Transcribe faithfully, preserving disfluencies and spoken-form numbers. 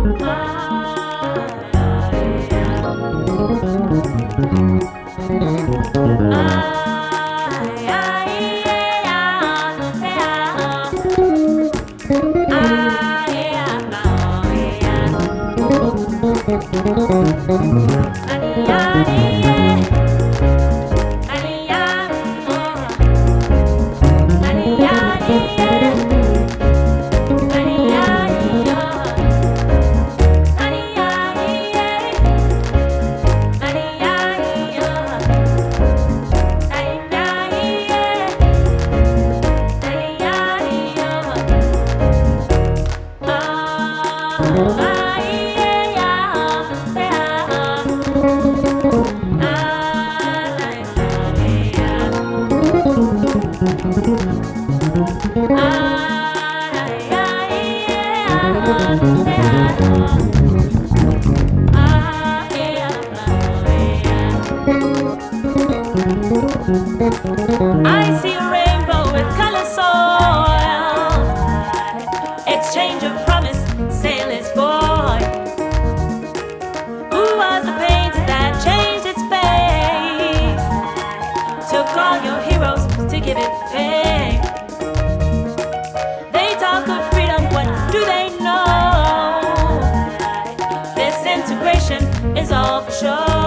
I see a rainbow with color soil. Exchange of promise, sailor's boy. Who was the painter that changed its face? Took all your heroes to give it fame. They talk of freedom, what do they know? This integration is all for sure.